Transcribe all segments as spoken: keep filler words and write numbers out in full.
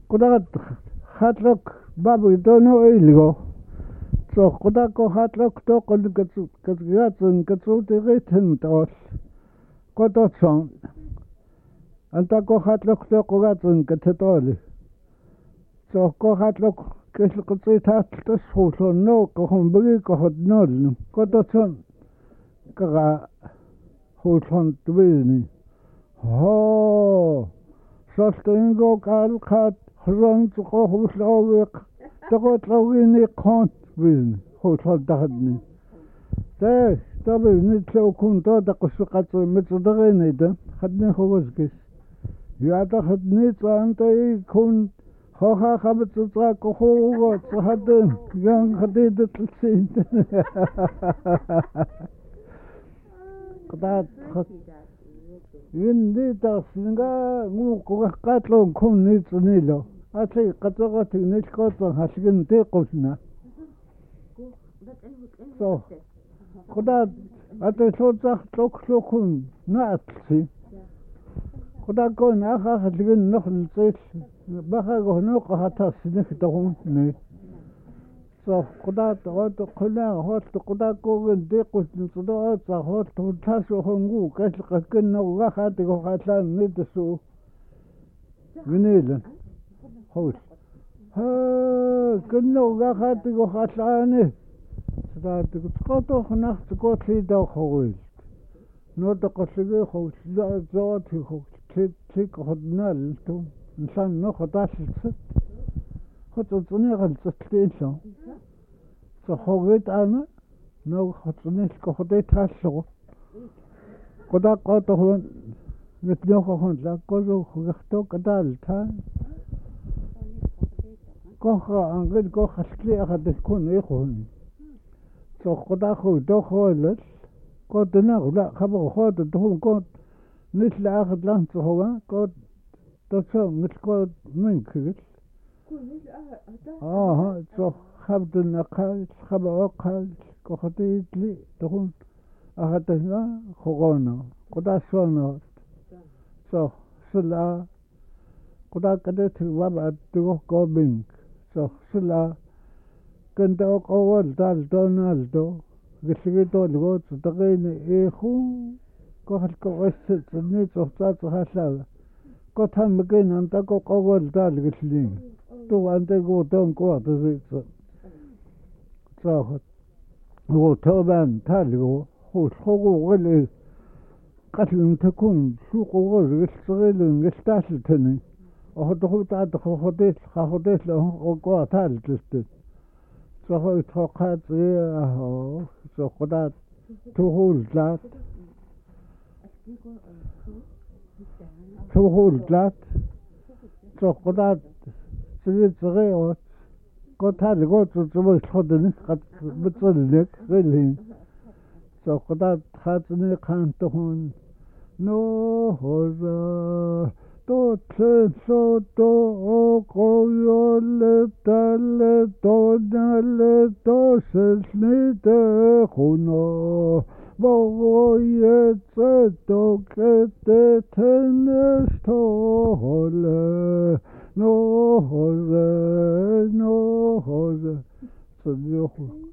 kudagat hatlok babu dono ilgo so kudako hatlok to kon katsu katsu katsu te reten tos kototson anta ko hatlok to kogatsun katetoli so ko hatlok kesl kutsi tat tos hulo no ko humbugi ko hot nol kototson kaga hulon twini ho Sostingo kalkat ron to go huslovik to go tlawini kont win hotel dadni. Te tabi ni tlo kunto da kusukat mitsudarini da hadni hobosgis. Yata hadni tsanta I kun hoha habitsu tsa ko hogo tsa hadin yang hadid tsin. Kadat Yindi tasinga ngu kuga katlo kun ni tsunilo. Ati katoga ti ni koto hasgin te kusna. So, kuda ati sota toklo kun na atsi. Kuda ko na ha hasgin no tsis. Baha go no ko hata sinik to hun ni. So, kuda to to kuna hot kuda ko de kusni tsudo ta hot to taso hongu kas kakin no ga hati go hatla ni tsu. Vinil. Hot. Ha kinno ga hati go hatla ni. Sada to koto nacht ko tli do hoil. No to ko sige ho zo zo ti ho ti ti ko nal to. Insan no khotas Hot tsuni gal tstlelo. So hoget ana no hotsuni ko hodet taso. Koda ko to hon mit no hon la ko zo khto kadal ta. Ko kha angel ko khashli akhad kun e khon. So koda ko do kholet ko dna la khabo khod do ko nisla akhad lan so hoga ko to so mit ko min khit. آه صح خبط النقال خبط وقال كختي لي تكون أخذتها خغانا قدا صنعت صح سلا قدا كده وابد تروح كوبينك صح سلا كنت أقول دال دونالدو قصيدة لغات تغين إيخو كهل كوست سنيت صحات هسلا كتهم مكين أنت كقول دال قصيدة تو أنت قو تون قوة تزيد صاحت هو طبعا تالو هو شغو غلي قتل تكون سوق غز غسغيل غستاسل تني وهو تعد خوديت خوديت له قوة تال تست صاحت توقعت اه صاحت تقول ذات تقول ذات صاحت سيد صغير قلت هذا قلت تبغى تحضني قد بتصلك غيرين سو قد خاطني كانت هون نو هذا تو تسو تو قول تل تو نل تو سلني تخونو بوي تو كت تنستو هلا No Jose, no Jose. So you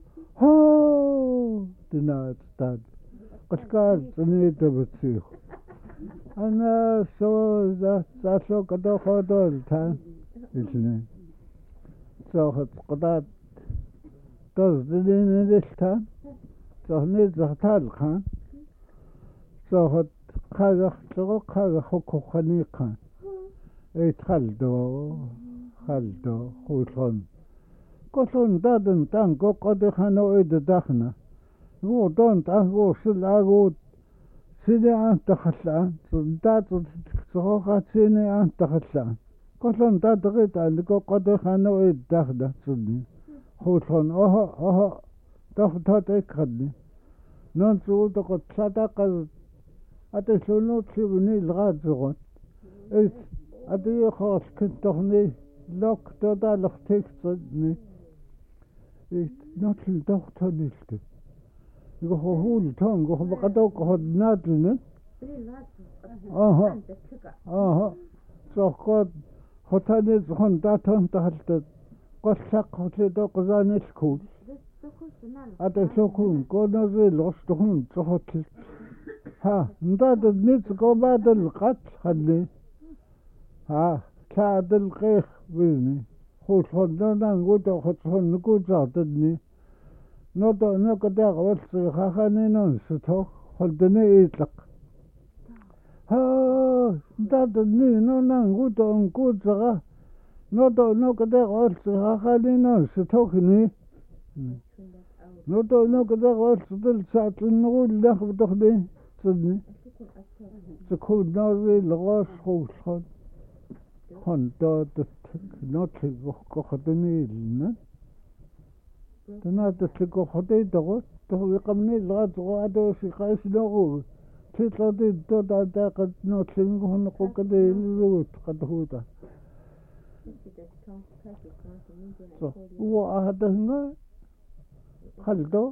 oh, denied that. Oscar, the need of a seal. And I saw that that's so good all the time, isn't it? So it's that does the in this time. So needs a tal can. So what Kaga, so Kaga Hoko can. Eight haldo, haldo, hulon. Koson daden tan go kodehano ed dachna. Go don't an go sila go sile an tachla, so dat so hatsine an tachla. Koson dadrit an go kodehano ed dachda sudni. Hulon oho oho, doch tot ekadni. Non so to ko sadaka ate sono tsivni lgadzogot. It's أدي خاص كنت تغني لوك تودا لختيك صدني ناتل دوختا نيشت يقول هو التون يقول بقدوك هاد ناتلن آها آها سوكود хотаны хон датон тахалта qollaq hotlito qsaanilkuul атасокун конозелос тухун цохотл ха ndadad nit qobadal qat khalli ها كاد القيخ بيني خوش خدنا نقول خدنا نقول زادني نودا نقدا قول خخاني ننستو خدنا يطلق ها زادني نونا نقول نقول زغا نودا نقدا قول خخاني ننستو خني نودا نقدا قول صدل ساعة نقول لخ بدخني صدني تكون نازل لغاش خوش خد خاندا ناتل وخدني لنا تنادت لقخدي دغت تهوي قمني لغات غادو في قايس نغو تطلدي دودا داقت ناتل نغو قدي لوت قد هودا هو أهدهنا خلدو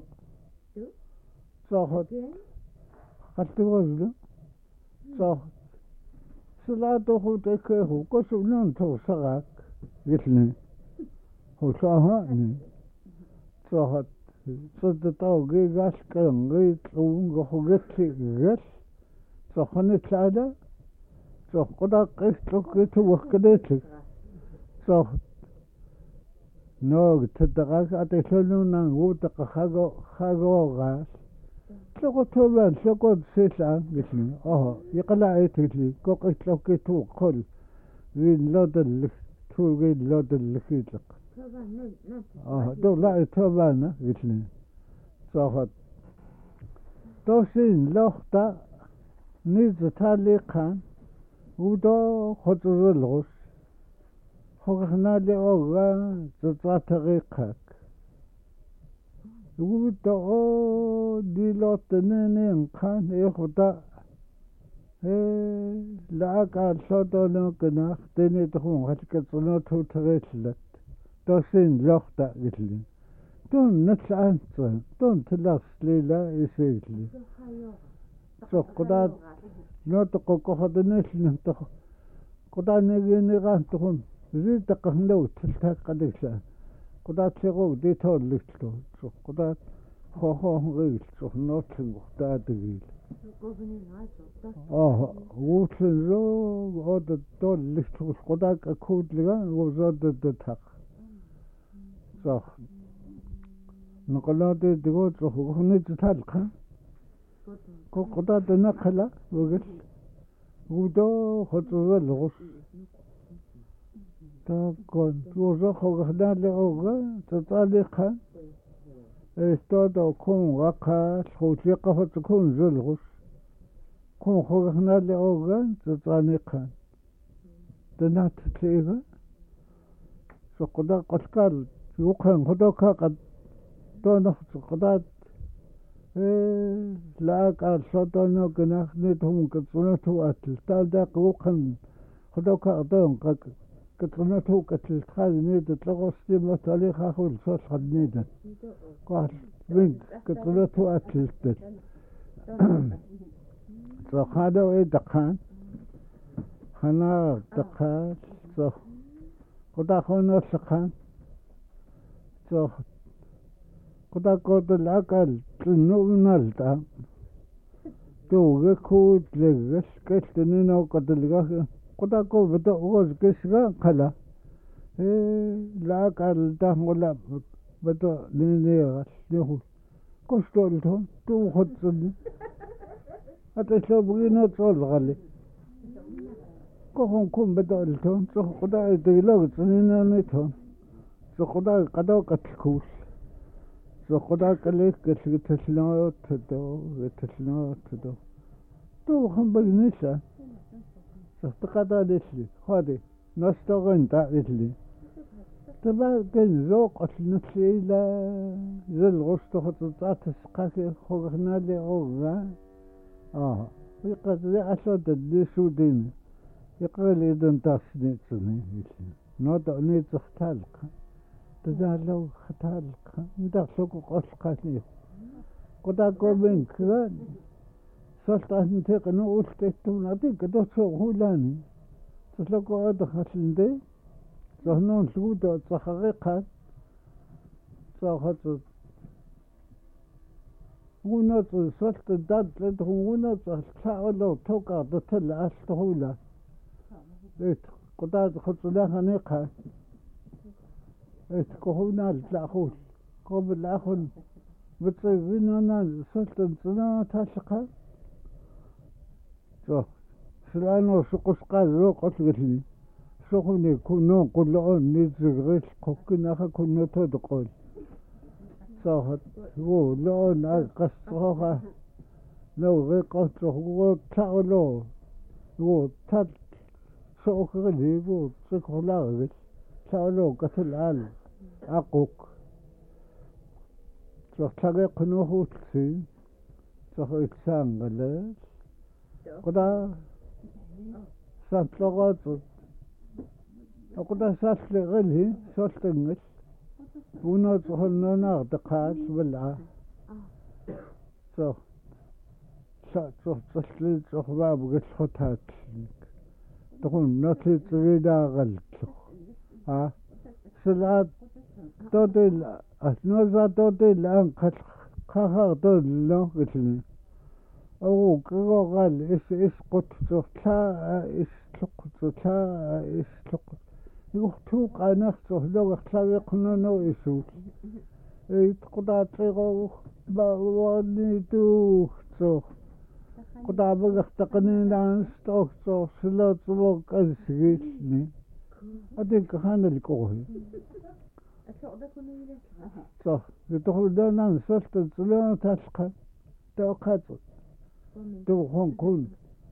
صاحت خلدو وزلو صاحت سلاتو هو تكهو كسو ننتو سغاك قلتني هو صاحتني صاحت صدتاو جي غاش كرم جي تلون غو غتي غش صاحني تلادا صاح قدا قيستو قيتو وقديتك صاحت نوغ تدغاك أتسلو نانغو تقا خاغو خاغو غاش تلقو توبان تلقو سيسان قلتني اه يقلع ايتكلي كو قيتلو كيتو قل غين لودل تو غين لودل لكيتلق اه دو لا توبانا قلتني صاحت توسين لوختا نيز تالي قان ودو خطر الغش خوخنا لي اوغا تطاتغي قاك ودو دي لوتنين قان يخدا لاك الصوتو نكنا تني تخون هتك صنوتو تغيتلت توسين لوختا قلتلي دون نتلعن دون تلاس ليلا يسيتلي سو قدات نوتقو كخدنيش نتخو قدات نيجي نيغان تخون زيد تقهنو تلتاك قديسا قدات سيغو دي تول لكتلو سو قدات خوخو غيل سو نوتلن قدات غيل اه ووتلن زو غود تول لكتلو قدات اكود لغان وزود دتاق صح نقلات ديغو صحو هني تتالقا كو قدات نقلا وغل ودو خطوة الغش تاكون توزخو غدا لغوغا تطالقا استودو كون وقا خوتيقا فتكون زلغش كون خوغنا لغوغا تطالقا تنات تليغا سقدا قشكال يوقن خدوكا قد دونخ سقدات لاك الصوتونو كناخ نتهم كتصنتو أتل تالداق وقن خدوكا قدون كتصنتو كتل تخاذ نيدة لغوستي مطاليخ أخو الصوت خد نيدة قال بنت كتصنتو أتل تل سخادو اي دقان خنا دقان سخ قدا خونو سخان سخ قدا قد الأقل تنو نالتا توغي كود لغش كشتنينو قد الغاق قدا قد بدأ غوز كشغا قلا الأقل تهولا بدأ لنيغش يهو كشتو لتون تو خدصني أتشو بغينا تصول غالي كوخون كون بدأ لتون سخ قدا يديلوغ تنينو نيتون سخ قدا قدا قتلكوش سو خدا کلیک کسی تسلیمات دو و تسلیمات دو تو هم بگنیسه سخت قدا دیسلی خودی نستاقن تا دیسلی تبا کن زوق اصل نسلیلا زل غشت خطوطات سقاكي خوغنا لي اوغا اه يقد لي اسود دي سودين يقال اذن تاسني تسني نوضع نيت اختالق تزالو ختالق ندخلو قصقاتني قدا قوبين كان سلطة نتيق نقول تيتون عديك دوتو هولاني تصلكو أدخلندي صهنون سودو صحقيقة صاحت ونات صلت الداد لده ونات صلت توقع دتل أستهولا إيت قداد خطلاها نيقها إيت كهونا الأخول قبل الأخول بتصيبيننا صلت الزنا تاسقها صح سلانو سقوس قازو قصقتني سخوني كنو قلعون نزغيش قوكنا كنو تدقل صاحت هو لون أقصها لو غيقصه هو تعلو هو تد سوق غليبو سوق لاغل تعلو قتل عال أقوك صاح تلاقي قنوه وتسين صاح إكسان غلاش قدا سانت لغات قدا ساسل غلي ساسل ونات هنا نغدقاش بالع صح صح صح صح صح باب قد خطات تقول ناتي تريدا غلط ها سلعات تودي أثناء تودي الآن قد خاخر تودي لون قتلني أو كذا قال إيش إيش قط صوتها إيش لقط صوتها إيش لقط يختوق على نفسه لو اختار يقنع نويسوس يتقطع تيغو بواني دوخ صوخ قطع بغختقني لان ستوخ صوخ سلات صوخ أزغيشني أديك خان الكوهي صح يتقول دانا سلط الزلان تسقى توقات توخون كون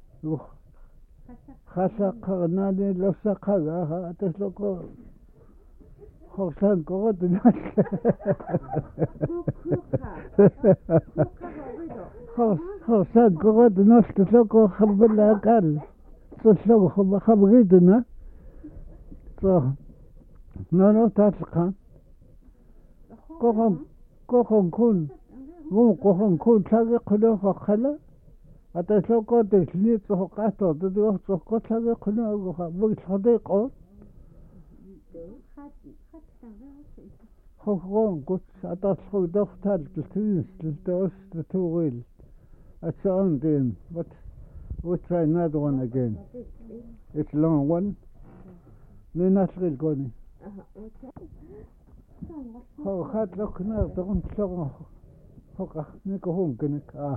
خسق نادي لسق هذا تسلكو خرسان قرد ناس خرسان قرد ناس تسلكو خبر لها قال تسلكو خبر خبريدنا صح نانو تسقى كوخن كوخن كون مو كوخن كون تلاقي قلوه خلا أتسلكو تسلي تسقاطو تدوه تسقط تلاقي قلوه بغي صديقه خون قلت أتصل دفتر الكنيس للتوس لتوغيل أتسأل دين but we try another one again it's long one نشغل قوني هو خات لك نار تقوم تشغل هو نيكو هون كنك آه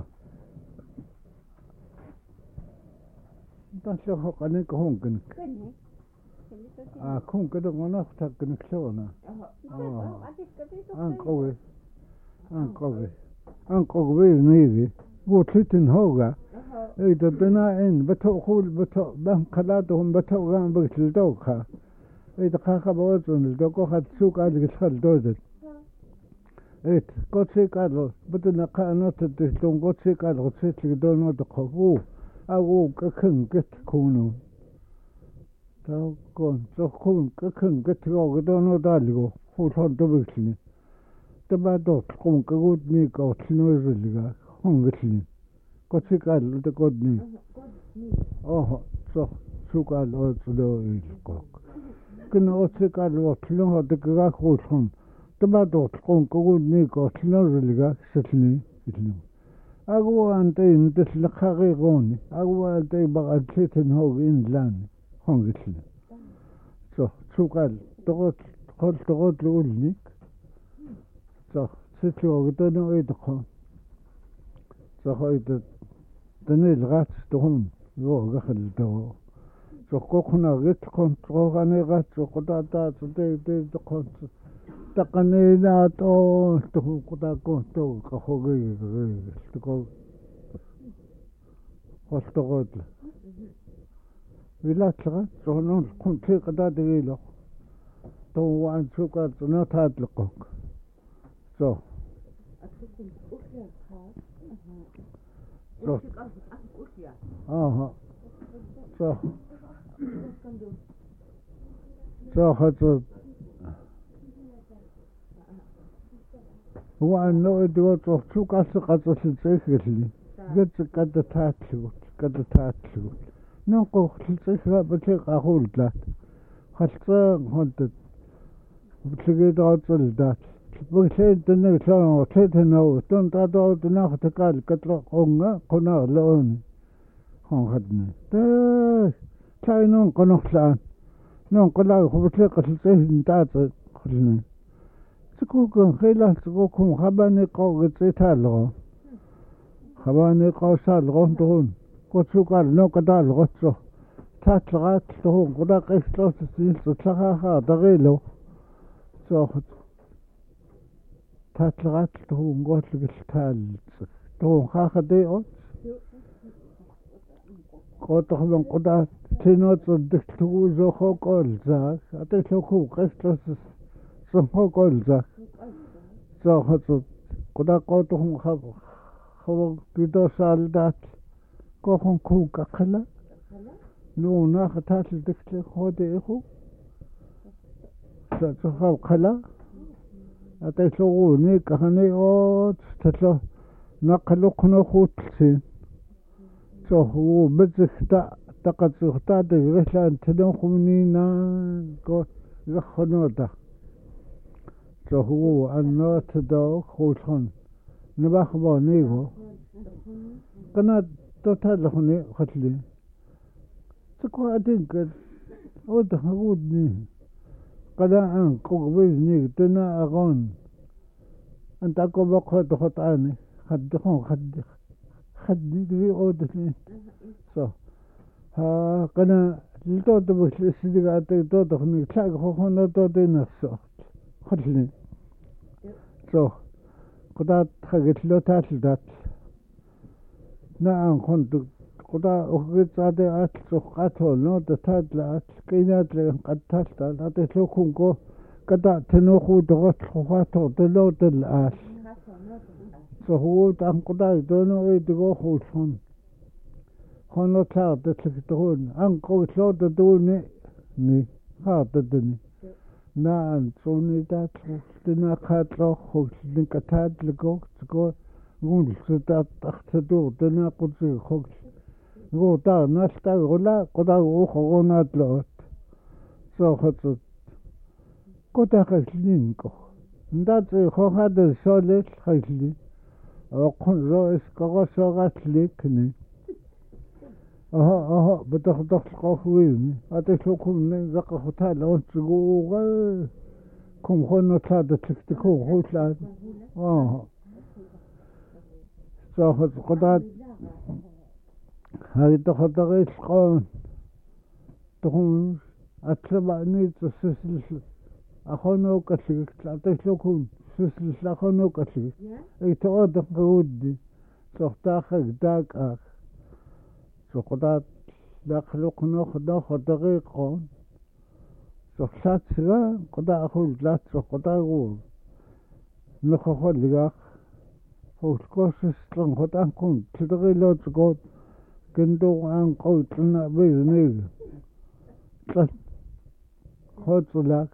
تنشغل هو نيكو هون كنك آه كون كده منافتك كنك شغلنا آه أن قوي أن قوي أن قوي نيجي وتلتن هوجا إذا بناء بتأخذ بتأ بهم خلاتهم بتأخذ بتلدوكها إذا خاخ بوزن الدوكو خد سوق على الخل دوزت إيه قد سيكالو بدنا قانوت الدهتون قد سيكالو قد سيكالو دونو دقفو أو كخن قد كونو تاو كون تخون كخن قد كو دونو داليو فوتون دبكلي تبا دوت كون كود نيكو تنوزلغا هون قتلي قد سيكالو دقودني أوه صح سوكالو تلو إلقوك كنا أتسكال وطلوها دقاق خوشهم تبادو تقون قود نيكو تنوزلغا ستني ستنو أقوى أنتي ندسل خاقيقوني أقوى أنتي بغا تيتن هوغ إنلاني هون قتلي صح سوكال تقوت تقوت تقوت لأولنيك صح ستلو قدنو إيدقون صح إيدت تنيل غاتس تقوم يوغ غخل دو سقوقنا غيت كنت غاني غات سقطاتا تدي دي كنت تقنينا تو تقوقتا كنت كخوغي تقو خستغد ولا تغ سونون كنت قدا ديلو تو وان سوكا نتا تلقوك سو اه صح صاحت هو أنه إدوات وقتوك أسقط وسلسيك لي قد قد تاتلوت قد تاتلوت ننقو خلصيها بتلقى أقول ذات خلصان هونت بتلقي دعوت ذات بتلقي تنك شلون وتلقي نو تون تدعو تناخ تقال كتر قونا قنا لون هون خدنا تا تاي نون قنوخ لان نون قلا بتلقى خلصيه نتاعت خلنا تكون خيلا تكون خباني قو تيتالو خباني قو سالغون تون قصوقال نو قدال غصو تاتلغات تهون قدا قيسلو تسيل تتلغاها دغيلو سوخت تاتلغات تهون قوتلق التال تهون خاخ ديوت قوتخ من قدا تينوت صدق تغوزو خو قول زاك أتيسو خو قيسلو سمخو قول زاك سوخت قدا قوتخم خو خو قدو سال دات كوخن كوكا خلا لو ناخ تاتل دكتل خودي إخو ستخو خلا أتيسو نيك هني أوت تتلو نقلو قنو خوتلسين سوخو بزختا تقد سختا دغشان تنوخو منينا كو يخنو دا سوخو أنو تدو خوتخن نباخبو نيغو قنات توتال خوني خطلي تكو أدينك أود هودني قدا أن قبيزني تنا أغون أنت أكو بقى تخطاني خد خون خد خد دي أودني صح ها قنا لتو تبغى السيدك أتى تو تخني تلاقي خون تو دينا صح خطلي صح قدا خجت لو تاتل دات نعم كنت قدا أخذت هذا أكل سقطه نو تتاد لأكل كينات لين قد تاد هذا لو كونكو قدا تنوخو دغت خواته تلو تلأس فهو تام قدا يدونو يدغو خوشون خانو تاد تلكتهون أنكو تلو تدوني ني هذا دني نعم سوني دات تنا خاطر خوش لنكتاد لغو تقول قول ستات تختدو تنا قدسي خوش قول تا ناشتا غلا قدا غوخو غونات لوت سوخت قدا خشلينكو ندات خو هذا سولت خشلي وقن رئيس قغصو غاتليكني اها اها بتخدخ قويني اتشوكم نزق ختال وتقو كم خنو تاد تكتكو خوتلا اه سوف قدات هاي تخدغيش قون تخون اتلبعني تسلسل اخونو كتلك اتشوكم تسلسل اخونو كتلك اي تغدق قودي سوف تاخك داك اخ سقطات داخل ناخ ناخ دقيقة سقطات سلا قدا أخذ لا سقطات غور ناخ خد لقاخ هو الكوسس لان خد أنكم تدقي لا تقول كندو أن قوت لنا بيزنيل تل خد لك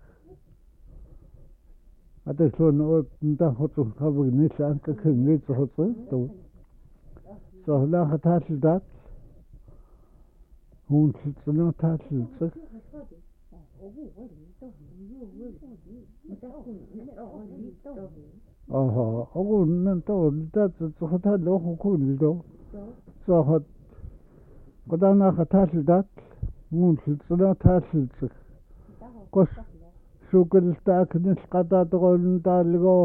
هذا شو نقول نتا خد خبر نيش أنك كم نيش خد تو سهلا خدات لدات هون تلتنا تلتك آها أقول ننتو لدات تخطها لوخو كون لدو ساخد قدانا خطات لدات هون تلتنا تلتك قش شوكل تاك نسقطا تقول نتا لغو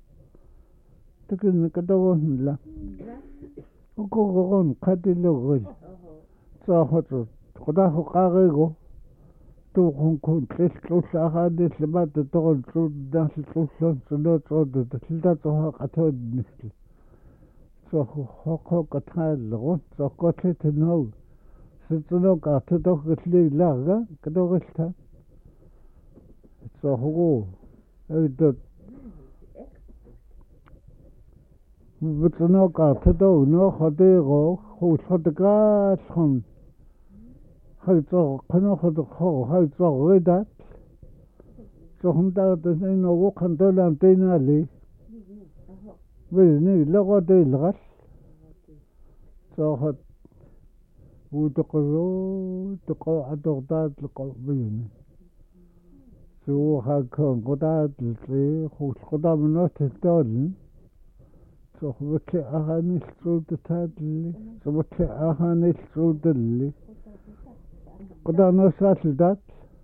تكن كدوون لا وكوكوون قدي لغو ساخد قدا هو قاغيغو تو كون كون تلس تلس أخادي سلبات تقول تلس داس تلس تلس تلس تلس تلس قطود نسل ساخو خو قطال لغو ساخو تلتنو ستنو قطدو قتلي لاغا كدو غشتا ساخو ايدو بتنو قطدو نو خديغو خو صدقات خم هايتو قنو خد خو هايتو غيدات سوهم دا دنينو وقن دولان دينالي بيزني لغو دي الغش سوخد utoqulu toqatortaatleqorpiguni suuqakkoon qutaatlutli qullqutamunnertattaallin sorvutli aranilluutataatli sorvutli aranilluutalli qutarnersaallutaat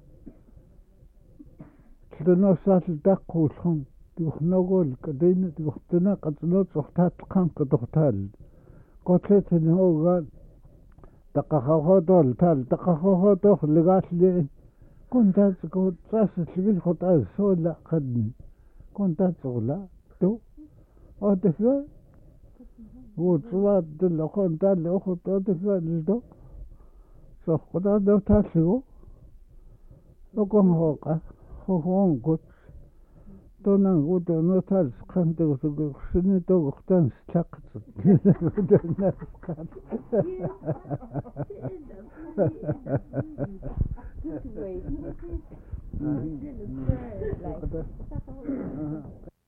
тлунерсааллутааққууллерм тигорногуул катина тигортуна qatinersortaatleqqaan qatortaal qotlatinuugaat таққаррахоотоол таал таққаррахоотоор лугаалли кунтаатсикуут саассаллигил сула қадни кунтаатсорула ту отефа уутсуаат туллохон таалли охут отефа лдо соққутаадортааллигу оконхооқа хохоонгут тонан утонотаалс қантагусугу синитогортаанс тааққатсут тунааскаат Good way.